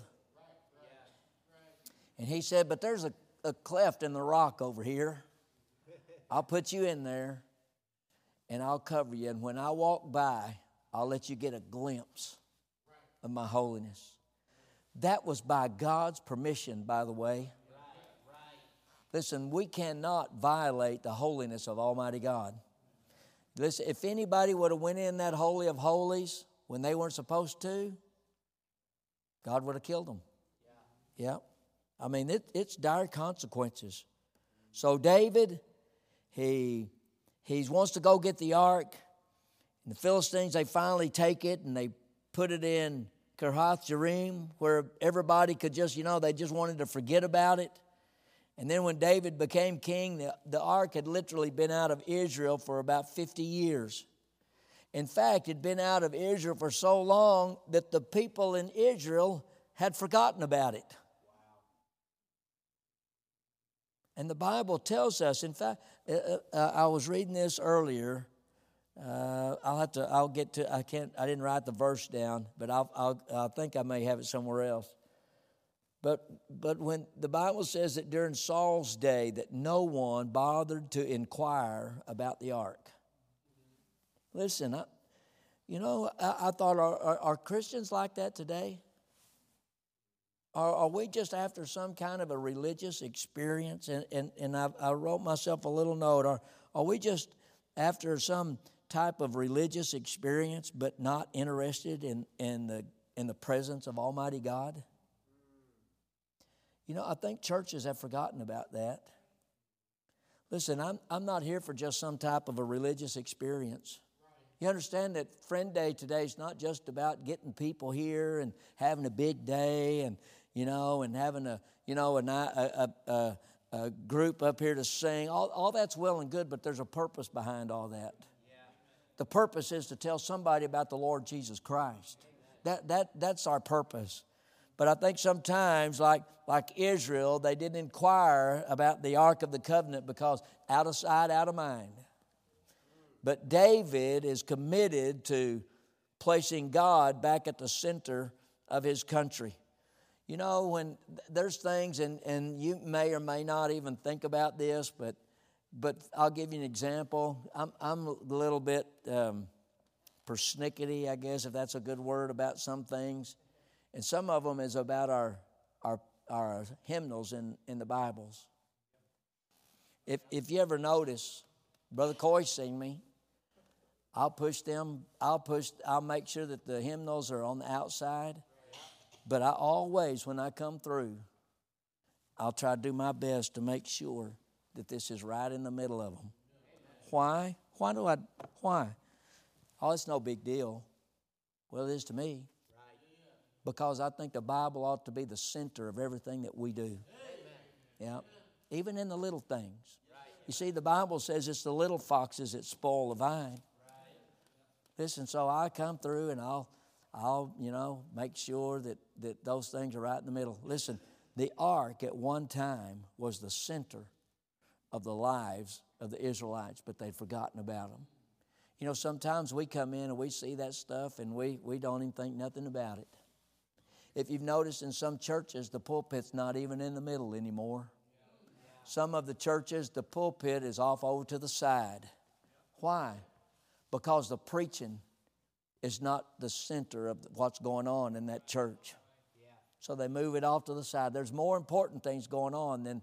And he said, but there's a cleft in the rock over here. I'll put you in there, and I'll cover you. And when I walk by, I'll let you get a glimpse of my holiness. That was by God's permission, by the way. Listen, we cannot violate the holiness of Almighty God. Listen, if anybody would have went in that Holy of Holies when they weren't supposed to, God would have killed them. Yeah. I mean, it's dire consequences. So David, he wants to go get the ark. And the Philistines, they finally take it and they put it in Kiriath Jearim, where everybody could just, they just wanted to forget about it. And then when David became king, the ark had literally been out of Israel for about 50 years. In fact, it had been out of Israel for so long that the people in Israel had forgotten about it. And the Bible tells us, in fact, I was reading this earlier. I didn't write the verse down, but I think I may have it somewhere else. But when the Bible says that during Saul's day that no one bothered to inquire about the ark. Listen, I thought, are Christians like that today? Are we just after some kind of a religious experience? And I wrote myself a little note. Are we just after some type of religious experience but not interested in the presence of Almighty God? I think churches have forgotten about that. Listen, I'm not here for just some type of a religious experience. You understand that Friend Day today is not just about getting people here and having a big day and having a a group up here to sing. All that's well and good, but there's a purpose behind all that. The purpose is to tell somebody about the Lord Jesus Christ. That's our purpose. But I think sometimes, like Israel, they didn't inquire about the Ark of the Covenant because out of sight, out of mind. But David is committed to placing God back at the center of his country. You know, when there's things, and you may or may not even think about this, but I'll give you an example. I'm a little bit persnickety, I guess, if that's a good word, about some things. And some of them is about our hymnals in the Bibles. If you ever notice, Brother Coy sing me, I'll make sure that the hymnals are on the outside. But I always, when I come through, I'll try to do my best to make sure that this is right in the middle of them. Why? Why? Oh, it's no big deal. Well, it is to me. Because I think the Bible ought to be the center of everything that we do. Yeah, even in the little things. You see, the Bible says it's the little foxes that spoil the vine. Listen, so I come through and I'll make sure that those things are right in the middle. Listen, the ark at one time was the center of the lives of the Israelites, but they'd forgotten about them. You know, sometimes we come in and we see that stuff and we don't even think nothing about it. If you've noticed in some churches, the pulpit's not even in the middle anymore. Some of the churches, the pulpit is off over to the side. Why? Because the preaching is not the center of what's going on in that church. So they move it off to the side. There's more important things going on than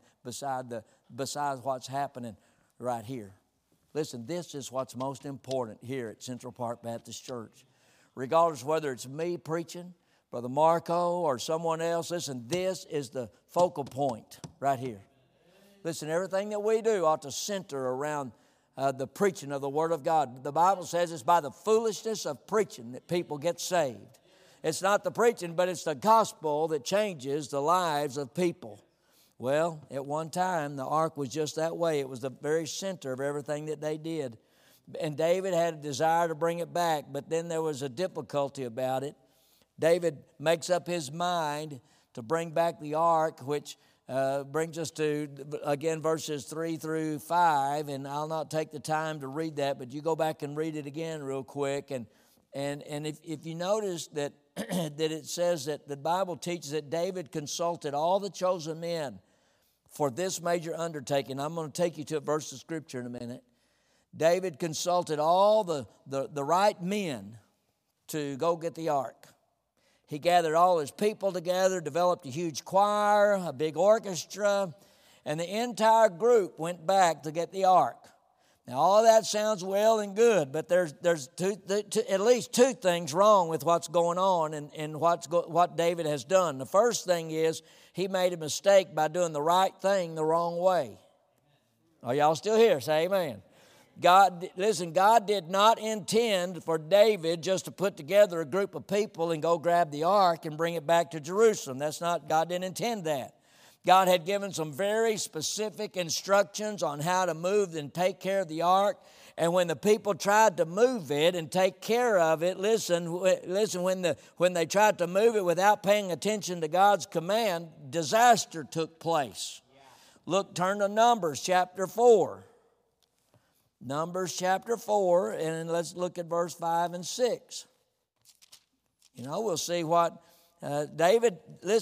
besides what's happening right here. Listen, this is what's most important here at Central Park Baptist Church. Regardless whether it's me preaching, Brother Marco, or someone else, listen, this is the focal point right here. Listen, everything that we do ought to center around the preaching of the Word of God. The Bible says it's by the foolishness of preaching that people get saved. It's not the preaching, but it's the gospel that changes the lives of people. Well, at one time, the ark was just that way. It was the very center of everything that they did. And David had a desire to bring it back, but then there was a difficulty about it. David makes up his mind to bring back the ark, which brings us to, again, verses 3 through 5, and I'll not take the time to read that, but you go back and read it again real quick. And if you notice that that it says that the Bible teaches that David consulted all the chosen men for this major undertaking. I'm going to take you to a verse of Scripture in a minute. David consulted all the right men to go get the ark. He gathered all his people together, developed a huge choir, a big orchestra, and the entire group went back to get the ark. Now, all that sounds well and good, but there's at least two things wrong with what's going on and what David has done. The first thing is he made a mistake by doing the right thing the wrong way. Are y'all still here? Say amen. God did not intend for David just to put together a group of people and go grab the ark and bring it back to Jerusalem. God didn't intend that. God had given some very specific instructions on how to move and take care of the ark. And when the people tried to move it and take care of it, listen, when they tried to move it without paying attention to God's command, disaster took place. Look, turn to Numbers chapter 4. Numbers chapter 4, and let's look at verse 5 and 6. We'll see what David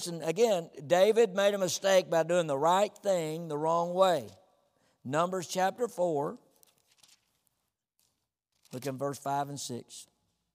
made a mistake by doing the right thing the wrong way. Numbers chapter 4, look at verse 5 and 6. It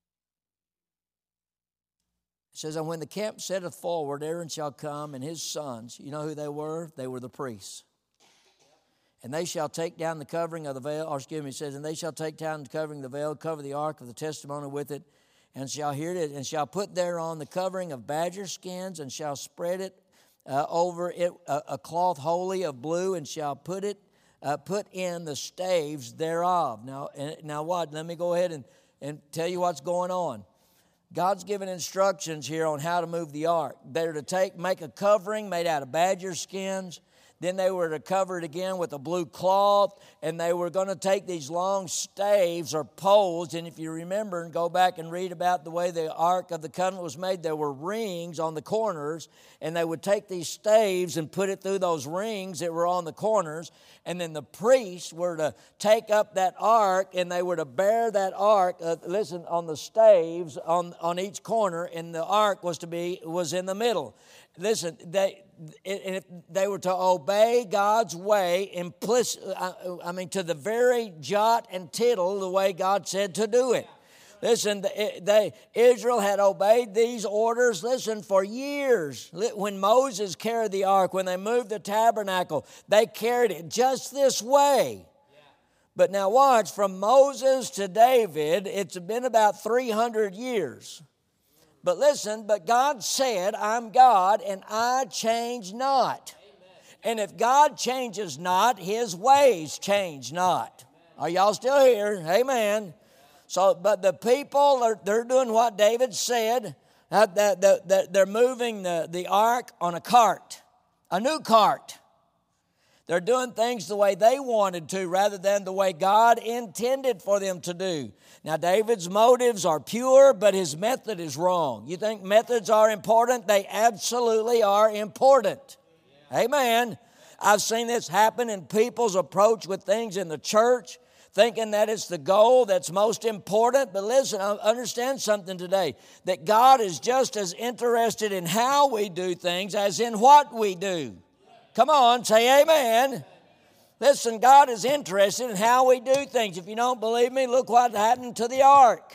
says, "And when the camp setteth forward, Aaron shall come and his sons." You know who they were? They were the priests. "And they shall take down the covering of the veil," it says, "and they shall take down the covering of the veil, cover the ark of the testimony with it, and shall hear it, and shall put thereon the covering of badger skins, and shall spread it over it a cloth wholly of blue, and shall put in the staves thereof." Now what? Let me go ahead and tell you what's going on. God's given instructions here on how to move the ark. They're to make a covering made out of badger skins. Then they were to cover it again with a blue cloth, and they were going to take these long staves or poles. And if you remember and go back and read about the way the Ark of the Covenant was made, there were rings on the corners, and they would take these staves and put it through those rings that were on the corners. And then the priests were to take up that ark, and they were to bear that ark, on the staves on each corner, and the ark was in the middle. Listen, they were to obey God's way to the very jot and tittle, the way God said to do it. Listen, Israel had obeyed these orders, for years. When Moses carried the ark, when they moved the tabernacle, they carried it just this way. But now watch, from Moses to David, it's been about 300 years. But listen, but God said, I'm God and I change not. And if God changes not, His ways change not. Are y'all still here? Amen. So, but the people, they're doing what David said. They're moving the ark on a cart, a new cart. They're doing things the way they wanted to rather than the way God intended for them to do. Now, David's motives are pure, but his method is wrong. You think methods are important? They absolutely are important. Yeah. Amen. I've seen this happen in people's approach with things in the church, thinking that it's the goal that's most important. But listen, understand something today, that God is just as interested in how we do things as in what we do. Come on, say amen. Listen, God is interested in how we do things. If you don't believe me, look what happened to the ark.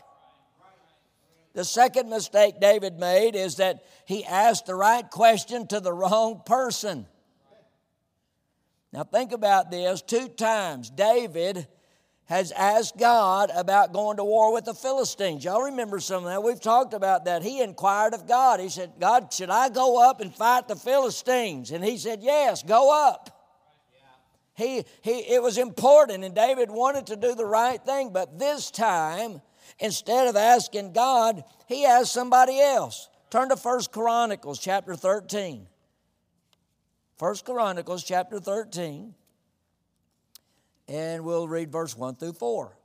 The second mistake David made is that he asked the right question to the wrong person. Now think about this. 2 times David has asked God about going to war with the Philistines. Y'all remember some of that. We've talked about that. He inquired of God. He said, God, should I go up and fight the Philistines? And he said, yes, go up. It was important, and David wanted to do the right thing, but this time, instead of asking God, he asked somebody else. Turn to 1 Chronicles chapter 13. 1 Chronicles chapter 13, and we'll read verse 1 through 4.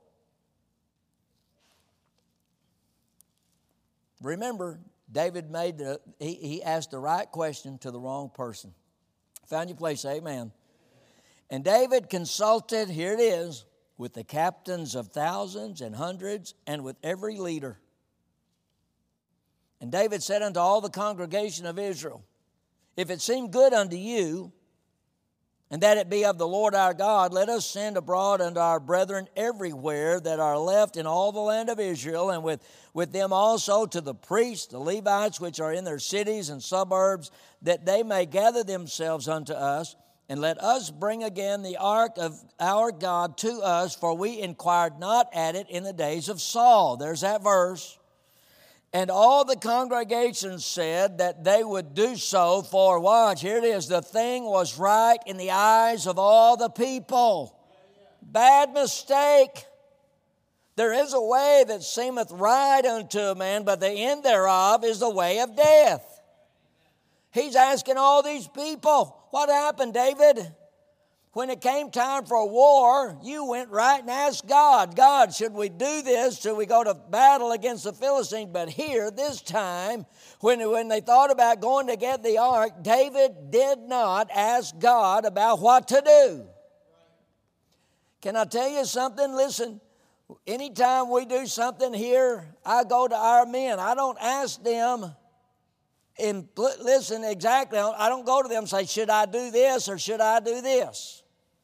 Remember, David he asked the right question to the wrong person. Found your place, amen. And David consulted, here it is, with the captains of thousands and hundreds and with every leader. And David said unto all the congregation of Israel, if it seem good unto you, and that it be of the Lord our God, let us send abroad unto our brethren everywhere that are left in all the land of Israel, and with them also to the priests, the Levites, which are in their cities and suburbs, that they may gather themselves unto us. And let us bring again the ark of our God to us, for we inquired not at it in the days of Saul. There's that verse. And all the congregation said that they would do so, for watch, here it is, the thing was right in the eyes of all the people. Bad mistake. There is a way that seemeth right unto a man, but the end thereof is the way of death. He's asking all these people, what happened, David? When it came time for a war, you went right and asked God, God, should we do this? Should we go to battle against the Philistines? But here, this time, when they thought about going to get the ark, David did not ask God about what to do. Can I tell you something? Listen, anytime we do something here, I go to our men. I don't ask them. And listen, exactly, I don't go to them and say, should I do this or should I do this?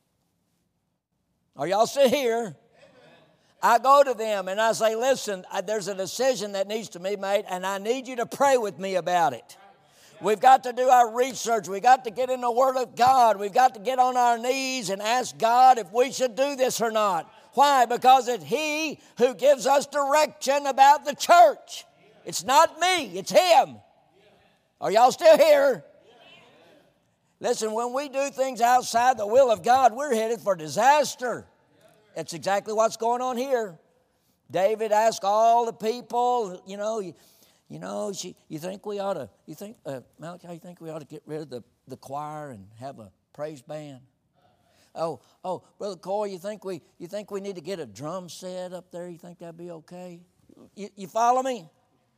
Are y'all still here? Amen. I go to them and I say, listen, there's a decision that needs to be made and I need you to pray with me about it. We've got to do our research. We've got to get in the Word of God. We've got to get on our knees and ask God if we should do this or not. Why? Because it's He who gives us direction about the church. It's not me, it's Him. Are y'all still here? Listen, when we do things outside the will of God, we're headed for disaster. That's exactly what's going on here. David asked all the people, you think we ought to, Malachi, you think we ought to get rid of the choir and have a praise band. Oh, Brother Coy, you think we need to get a drum set up there? You think that'd be okay? You follow me?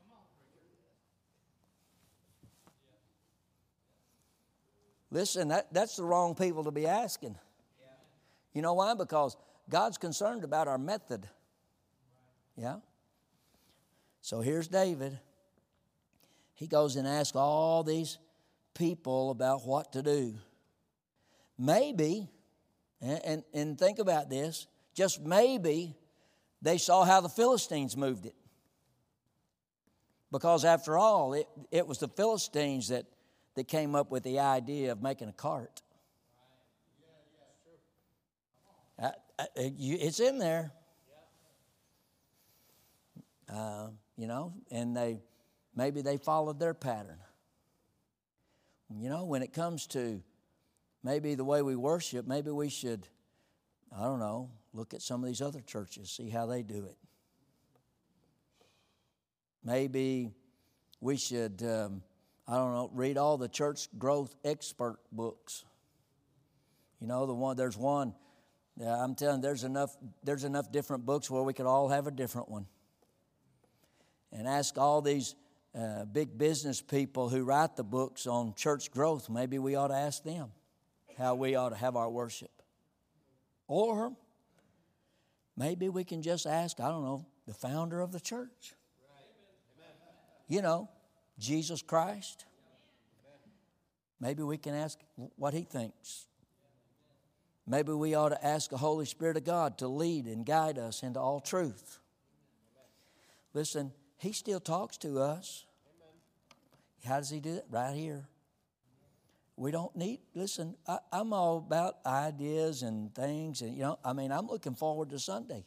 Listen, that's the wrong people to be asking. You know why? Because God's concerned about our method. Yeah? So here's David. He goes and asks all these people about what to do. Maybe, and think about this, just maybe they saw how the Philistines moved it. Because after all, it was the Philistines that came up with the idea of making a cart. It's in there. And maybe they followed their pattern. When it comes to maybe the way we worship, maybe we should, look at some of these other churches, see how they do it. Maybe we should, read all the church growth expert books. There's one, I'm telling you, there's enough different books where we could all have a different one. And ask all these big business people who write the books on church growth, maybe we ought to ask them how we ought to have our worship. Or maybe we can just ask, the founder of the church. Jesus Christ. Maybe we can ask what he thinks. Maybe we ought to ask the Holy Spirit of God to lead and guide us into all truth. Listen, he still talks to us. How does he do it? Right here. We don't need, listen, I'm all about ideas and things. And, I'm looking forward to Sunday.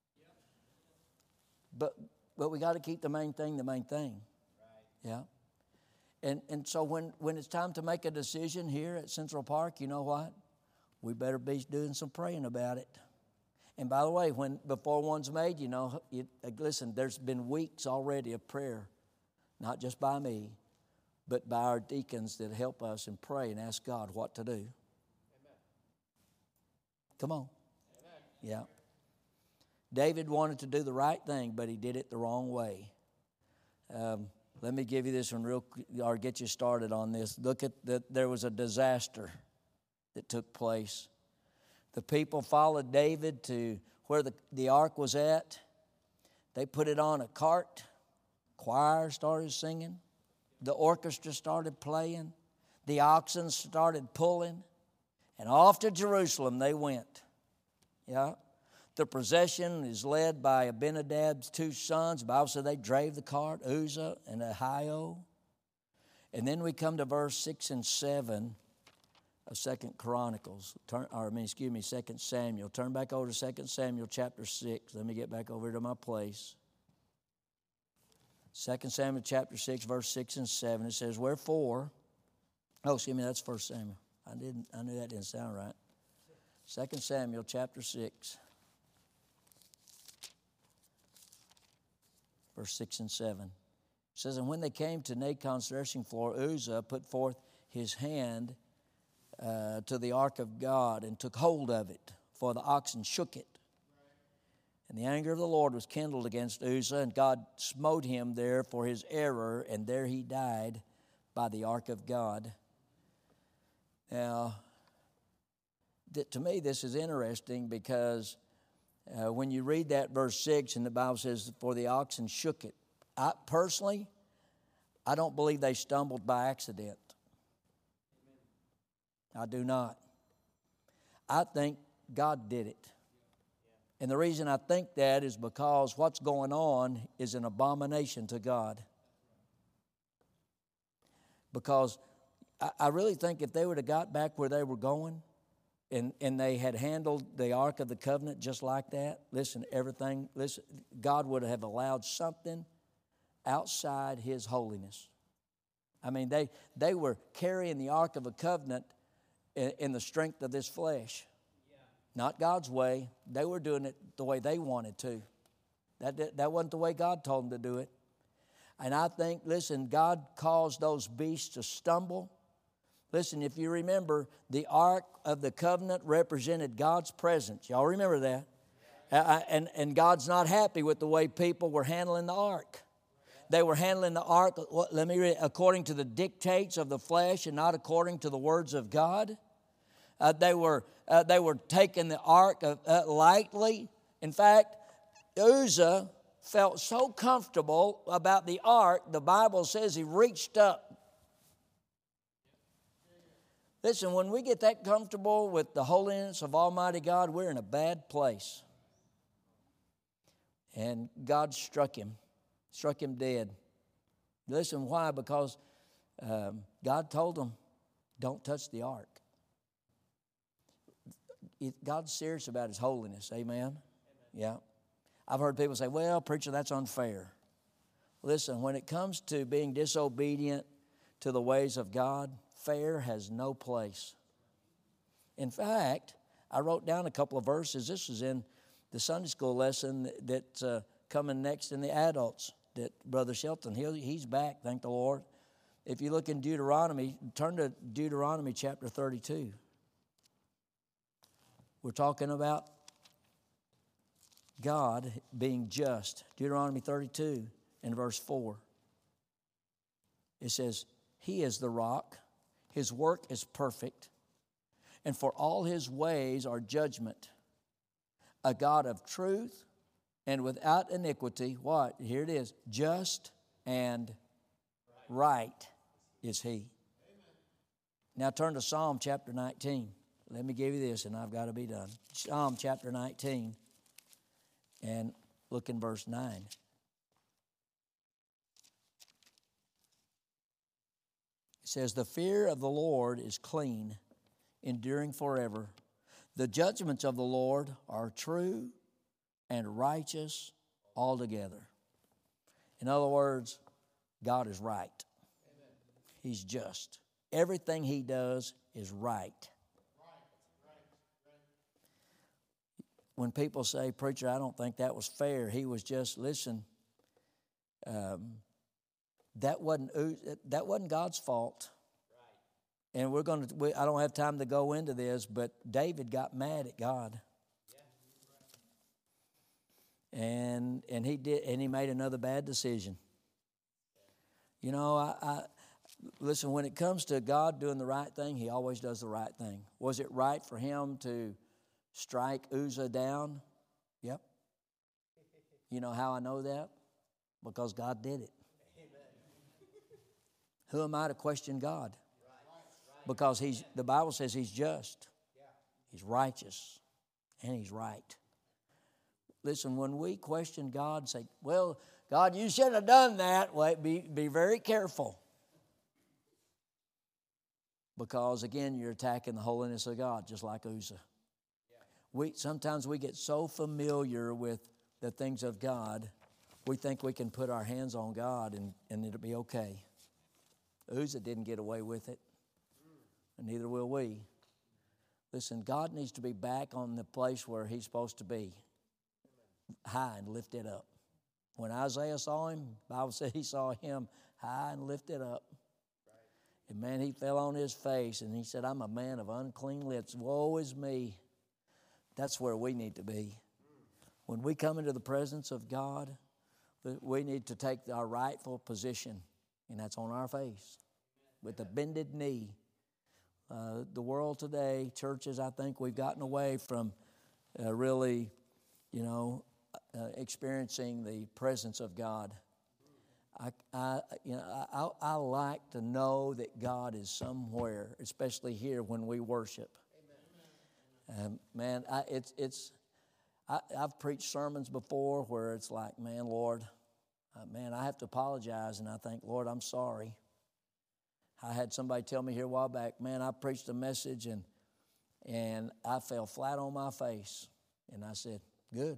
But we got to keep the main thing the main thing. Yeah. And so when it's time to make a decision here at Central Park, you know what? We better be doing some praying about it. And by the way, before one's made, listen, there's been weeks already of prayer, not just by me, but by our deacons that help us and pray and ask God what to do. Amen. Come on. Amen. Yeah. David wanted to do the right thing, but he did it the wrong way. Let me give you this one or get you started on this. Look at there was a disaster that took place. The people followed David to where the ark was at. They put it on a cart. Choir started singing. The orchestra started playing. The oxen started pulling. And off to Jerusalem they went. Yeah. The procession is led by Abinadab's two sons. The Bible said they drave the cart, Uzzah and Ahio. And then we come to verse 6 and 7 of 2 Samuel. Turn back over to 2 Samuel chapter 6. Let me get back over to my place. 2 Samuel chapter 6, verse 6 and 7. It says, wherefore, that's 1 Samuel. I knew that didn't sound right. 2 Samuel chapter 6. Verse 6 and 7. It says, and when they came to Nacon's threshing floor, Uzzah put forth his hand to the ark of God and took hold of it, for the oxen shook it. And the anger of the Lord was kindled against Uzzah, and God smote him there for his error, and there he died by the ark of God. Now, to me, this is interesting because when you read that verse 6 and the Bible says, for the oxen shook it. I don't believe they stumbled by accident. I do not. I think God did it. And the reason I think that is because what's going on is an abomination to God. Because I really think if they would have got back where they were going and they had handled the Ark of the Covenant just like that, God would have allowed something outside His holiness. I mean, they were carrying the Ark of the Covenant in the strength of this flesh. Not God's way. They were doing it the way they wanted to. That wasn't the way God told them to do it. And I think, God caused those beasts to stumble. Listen, if you remember, the Ark of the Covenant represented God's presence. Y'all remember that? And God's not happy with the way people were handling the Ark. They were handling the Ark, let me read, according to the dictates of the flesh and not according to the words of God. They were taking the Ark lightly. In fact, Uzzah felt so comfortable about the Ark, the Bible says he reached up. Listen, when we get that comfortable with the holiness of Almighty God, we're in a bad place. And God struck him dead. Listen, why? Because God told him, don't touch the Ark. God's serious about His holiness, amen? Yeah. I've heard people say, well, preacher, that's unfair. Listen, when it comes to being disobedient to the ways of God, fair has no place. In fact, I wrote down a couple of verses. This is in the Sunday school lesson that's coming next in the adults, that Brother Shelton, he's back, thank the Lord. If you look in Deuteronomy, turn to Deuteronomy chapter 32. We're talking about God being just. Deuteronomy 32 and verse 4. It says, He is the rock, His work is perfect, and for all His ways are judgment. A God of truth and without iniquity, what? Here it is, just and right is He. Now turn to Psalm chapter 19. Let me give you this and I've got to be done. Psalm chapter 19 and look in verse 9. It says, the fear of the Lord is clean, enduring forever. The judgments of the Lord are true and righteous altogether. In other words, God is right. Amen. He's just. Everything He does is right. When people say, preacher, I don't think that was fair, he was just, listen, that wasn't God's fault. Right. And I don't have time to go into this, but David got mad at God. Yeah. And he made another bad decision. You know, I listen, when it comes to God doing the right thing, He always does the right thing. Was it right for Him to strike Uzzah down? Yep. You know how I know that? Because God did it. Who am I to question God? Because the Bible says He's just, He's righteous, and He's right. Listen, when we question God and say, well, God, you shouldn't have done that, well, be very careful. Because, again, you're attacking the holiness of God, just like Uzzah. Sometimes we get so familiar with the things of God, we think we can put our hands on God and it'll be okay. Uzzah didn't get away with it, and neither will we. Listen, God needs to be back on the place where He's supposed to be, high and lifted up. When Isaiah saw Him, the Bible said he saw Him high and lifted up. And man, he fell on his face and he said, I'm a man of unclean lips. Woe is me. That's where we need to be. When we come into the presence of God, we need to take our rightful position, and that's on our face, with a bended knee. The world today, churches, I think we've gotten away from really, experiencing the presence of God. I like to know that God is somewhere, especially here when we worship. Man, I've preached sermons before where it's like, man, Lord, I have to apologize, and I think, Lord, I'm sorry. I had somebody tell me here a while back, man, I preached a message and I fell flat on my face, and I said, good,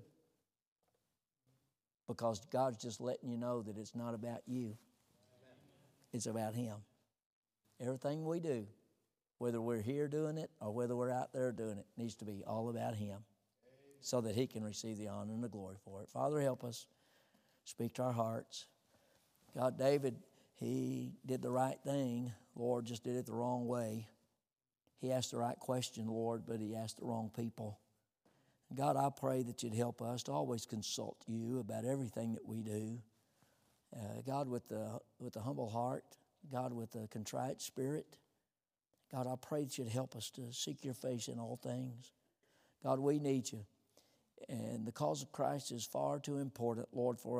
because God's just letting you know that it's not about you, it's about Him. Everything we do, whether we're here doing it or whether we're out there doing it, needs to be all about Him so that He can receive the honor and the glory for it. Father, help us. Speak to our hearts. God, David, He did the right thing. Lord, just did it the wrong way. He asked the right question, Lord, but he asked the wrong people. God, I pray that you'd help us to always consult you about everything that we do. God, with the humble heart, God, with a contrite spirit. God, I pray that you'd help us to seek your face in all things. God, we need you. And the cause of Christ is far too important, Lord, for